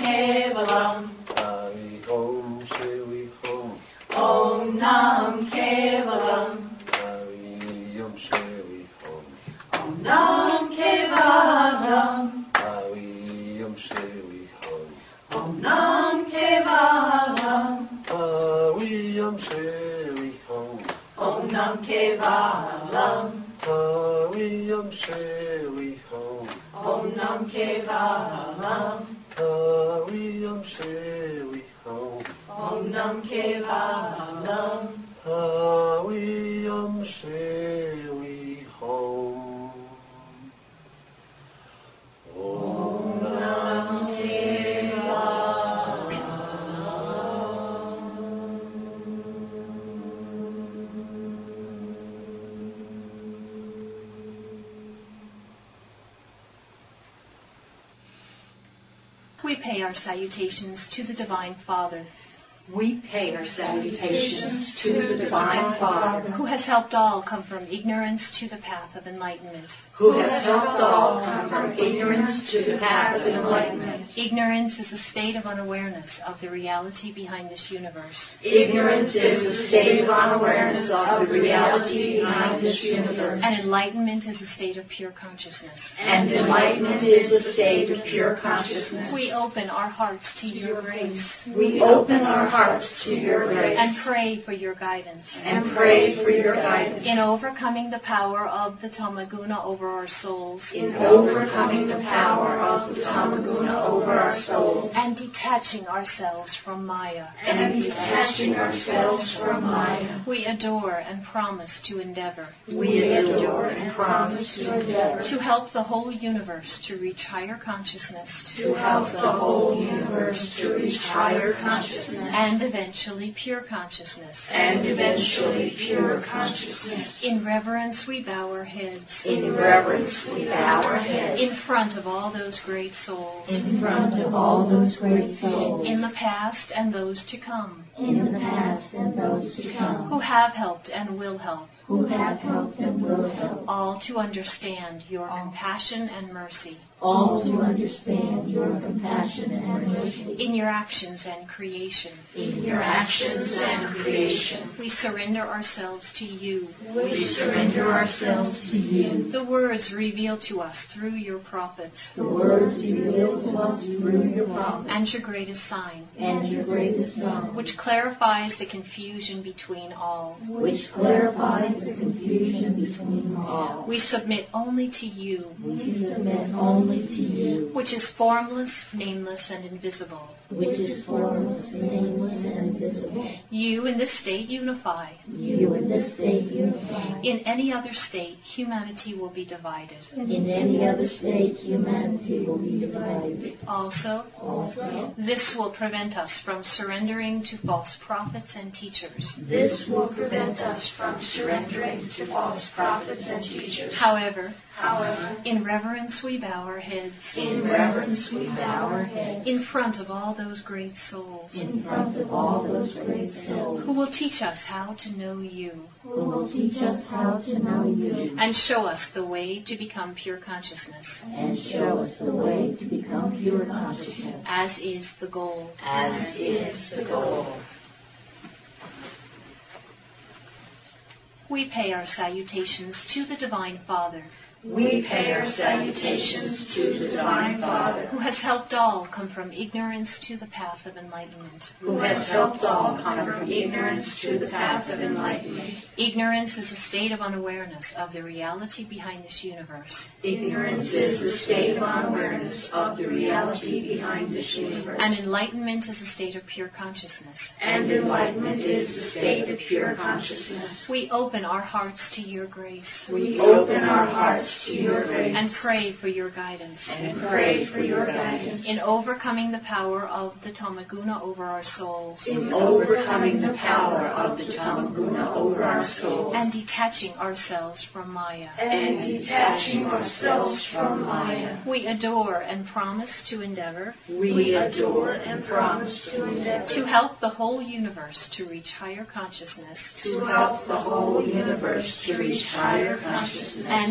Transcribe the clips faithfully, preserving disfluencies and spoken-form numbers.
Kevalam. Hari Om Shri Om. Om Nam Kevalam. Hari Om Shri Om. Om Nam Kevalam. Hari Om Shri Om. Om Nam Kevalam. Hari Om Shri Om. Om Nam Kevalam. Hari Om Shri Om. Om Nam Kevalam. Hari Om Shri Om. Om Nam Kevalam. Hari Om Shri Om. Om Nam We pay our salutations to the Divine Father, We pay our salutations to the Divine Father, who has helped all come from ignorance to the path of enlightenment. who has helped all come from ignorance to the path of enlightenment. Ignorance is a state of unawareness of the reality behind this universe. Ignorance is a state of unawareness of the reality behind this universe. And enlightenment is a state of pure consciousness. And enlightenment is a state of pure consciousness. We open our hearts to your grace We open our hearts to your grace and pray for your guidance and pray for your guidance in overcoming the power of the Tamaguna over our souls in overcoming the power of the Tamaguna over our souls and detaching ourselves from Maya. and detaching ourselves from Maya. We adore and promise to endeavor We adore and promise to endeavor to help the whole universe to reach higher consciousness to help the whole universe to reach higher consciousness and eventually pure consciousness. and eventually pure consciousness. In reverence we bow our heads In reverence we bow our heads in front of all those great souls in front of all those great souls in the past and those to come in the past and those to come who have helped and will help, who have helped and will help, all to understand your compassion and mercy all to understand your compassion and mercy in your actions and creation. in your actions and creation. We surrender ourselves to you. We surrender ourselves to you. The words revealed to us through your prophets The words revealed to us through your prophets and your greatest sign, and your greatest sign, which clarifies the confusion between all. which clarifies the confusion between all. We submit only to you, We submit only to you, which is formless, nameless, and invisible. which is formless, nameless, and invisible. You in this state unify. You in this state unify. In any other state, humanity will be divided. In any other state, humanity will be divided. Also, Also, this will prevent us from surrendering to false prophets and teachers. this will prevent us from surrendering to false prophets and teachers. However, However, in reverence we bow our heads in reverence we bow our heads in front of all those great souls in front of all those great souls who will teach us how to know you who will teach us how to know you and show us the way to become pure consciousness, and show us the way to become pure consciousness, as is the goal. as is the goal. We pay our salutations to the Divine Father, We pay our salutations to the Divine Father, who has helped all come from ignorance to the path of enlightenment. who has helped all come from ignorance to the path of enlightenment. Ignorance is a state of unawareness of the reality behind this universe. Ignorance is a state of unawareness of the reality behind this universe. And enlightenment is a state of pure consciousness. And enlightenment is the state of pure consciousness. We open our hearts to your grace We open our hearts to your grace and pray for your guidance and pray for your guidance in overcoming the power of the Tamaguna over our souls in overcoming the power of the Tamaguna over our souls and detaching ourselves from Maya. and detaching ourselves from Maya. We adore and promise to endeavor We adore and promise to endeavor to help the whole universe to reach higher consciousness to help the whole universe to reach higher consciousness and eventually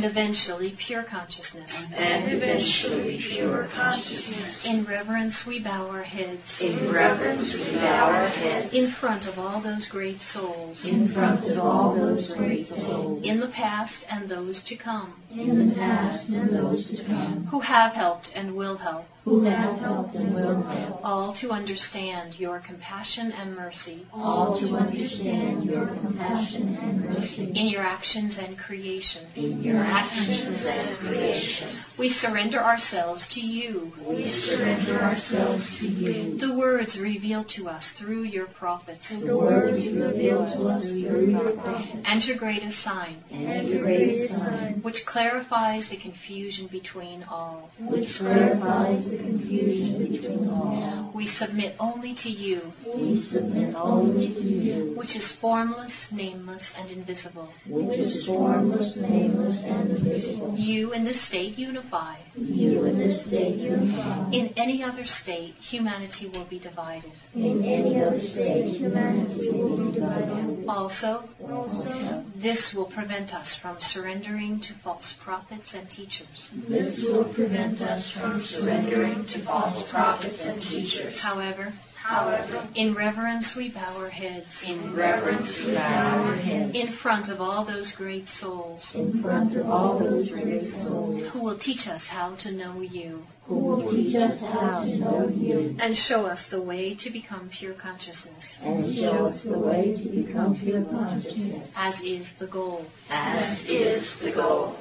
eventually pure consciousness. and eventually pure consciousness. In reverence we bow our heads. In reverence we bow our heads In front of all those great souls. in front of all those great souls In the past and those to come. in the past and those to come, Who have helped and will help. who have helped and will help, All to understand your compassion and mercy. all to understand your compassion and mercy In your actions and creation. in your actions and creation. We surrender ourselves to you. We surrender ourselves to you. The words revealed to us through your prophets. The words revealed to us through your prophets And your greatest sign, and your greatest sign, which clarifies the confusion between all. which clarifies the confusion between all. We submit only to you, We submit only to you, which is formless, nameless, and invisible. which is formless, nameless, and invisible. You in this state unify. You in this state unify. In any other state, humanity will be divided. In any other state, humanity will be divided. Also, Also, this will prevent us from surrendering to false prophets and teachers. this will prevent us from surrendering to false prophets and teachers. However, However, in reverence we bow our heads. in reverence we bow our heads In front of all those great souls in front of all those great souls who will teach us how to know you who will teach us how to know you and show us the way to become pure consciousness, and show us the way to become pure consciousness, as is the goal. as is the goal.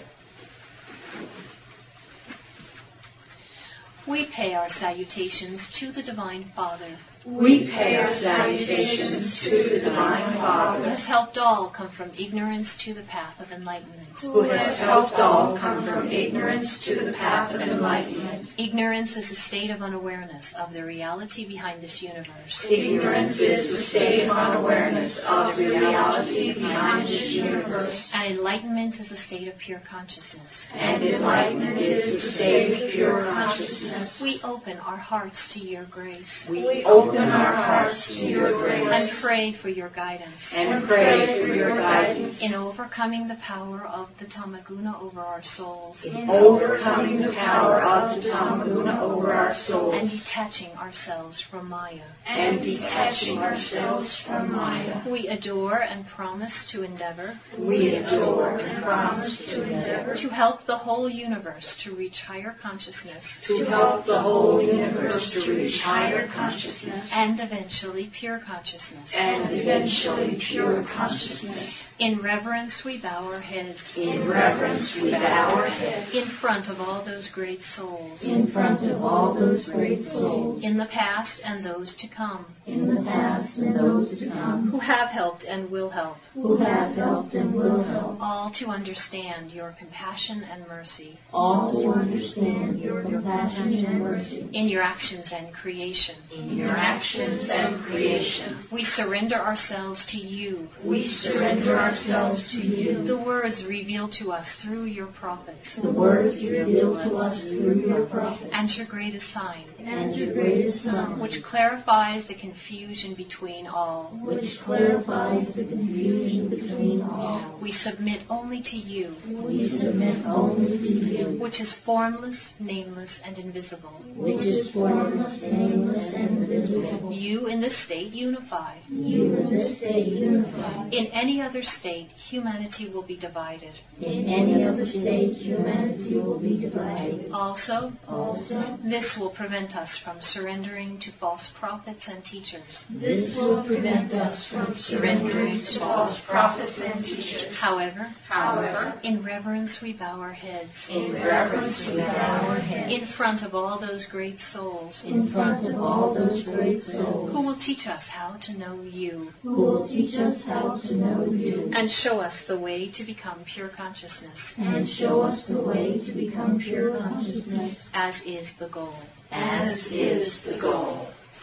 We pay our salutations to the Divine Father, We pay our salutations to the Divine who Father, has helped all come from ignorance to the path of enlightenment. who has helped all come from ignorance to the path of enlightenment. Ignorance is a state of unawareness of the reality behind this universe. Ignorance is the state of unawareness of the reality behind this universe, And enlightenment is a state of pure consciousness. and enlightenment is the state of pure consciousness. We open our hearts to your grace We open our hearts to your and grace pray for your guidance and pray for your guidance in overcoming the power of the Tamaguna over our souls in overcoming the power of the Tamaguna over our and souls detaching ourselves from Maya. and detaching ourselves from Maya. We adore and promise to endeavor We adore and promise to endeavor to help the whole universe to reach higher consciousness to help the whole universe to reach higher consciousness and eventually pure consciousness. and eventually pure consciousness. In reverence we bow our heads In reverence we bow our heads in front of all those great souls in front of all those great souls in the past and those to come, in the past and those to come, who have helped and will help, who have helped and will help, all to understand your compassion and mercy all to understand your compassion and mercy in your actions and creation. in your actions and creation. We surrender ourselves to you, We surrender ourselves to you. the words revealed to us through your prophets, The words revealed to us through your prophets and your greatest sign, and your greatest sign, which clarifies the confusion between all. which clarifies the confusion between all. We submit only to you, We submit only to you, which is formless, nameless, and invisible. which is formless, nameless, and invisible. You in this state unify. You in this state unify. In any other state, humanity will be divided. In any other state, humanity will be divided. Also, Also, this will prevent us from surrendering to false prophets and teachers. this will prevent us from surrendering to false prophets and teachers. However, However, in reverence we bow our heads in reverence we bow our heads in front of all those great souls in front of all those great souls who will teach us how to know you who will teach us how to know you and show us the way to become pure consciousness, and show us the way to become pure consciousness, as is the goal. as is the goal.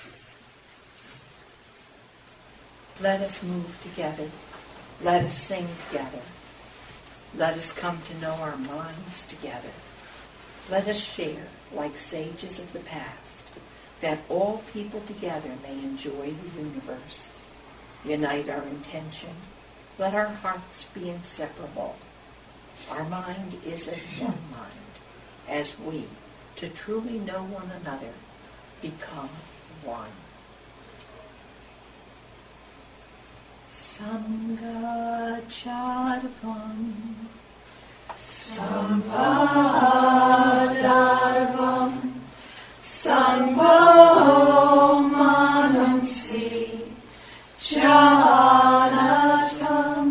Let us move together. Let us sing together. Let us come to know our minds together. Let us share, like sages of the past, that all people together may enjoy the universe. Unite our intention. Let our hearts be inseparable. Our mind is as one mind, as we, to truly know one another, become one. Sangha Charvam Sambhadarvam Sambho Manamsi Janatam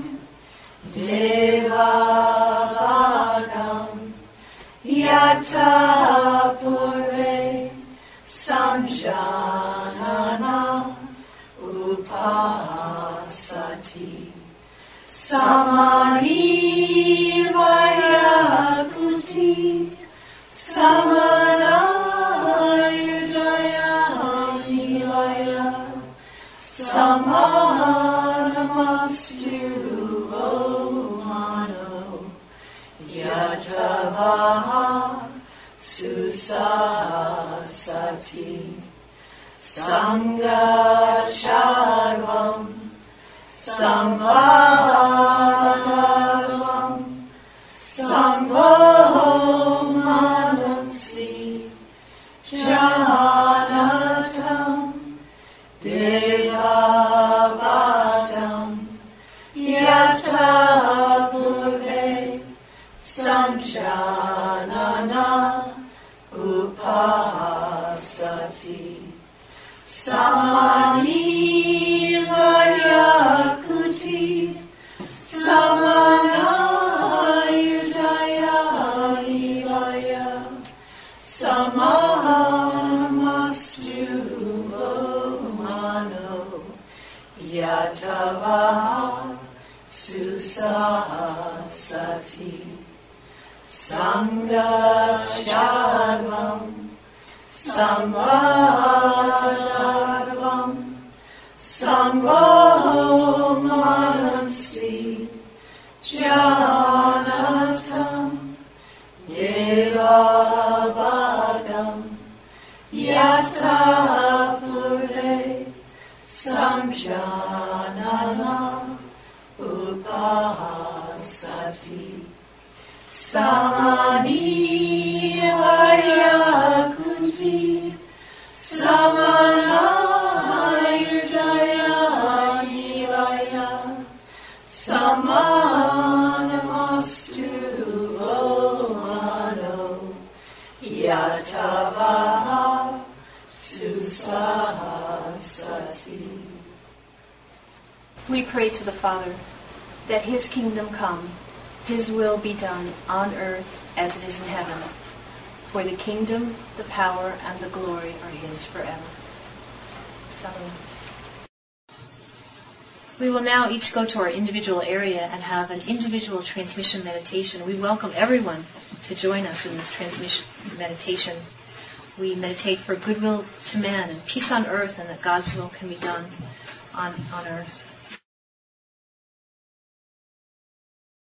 Devagam Yata Pure Sanjanana Upasati Samani Vayakuti Samanayudayani Vaya Samanamastu Mano Yatavaha Susasati Sangha Charvam Sambhadarvam Sambho Manasi Janatam Devagam Yata Purve Samjanana Upasati Samani Vayakuti Samanayudayani Vaya Samahamastu Mano Yatavaha Susasati Sangha Charvam Sambhadarvam Sambho Manamsi Janatam Devagam Yata Pure Samjanana Upasati Samani Vayakuti Samanayudayani Vaya Samanamastu Mano Yatavaha Susasati. We pray to the Father that His kingdom come, His will be done on earth as it is in heaven. For the kingdom, the power, and the glory are His forever. Salam. We will now each go to our individual area and have an individual transmission meditation. We welcome everyone to join us in this transmission meditation. We meditate for goodwill to man and peace on earth, and that God's will can be done on, on earth.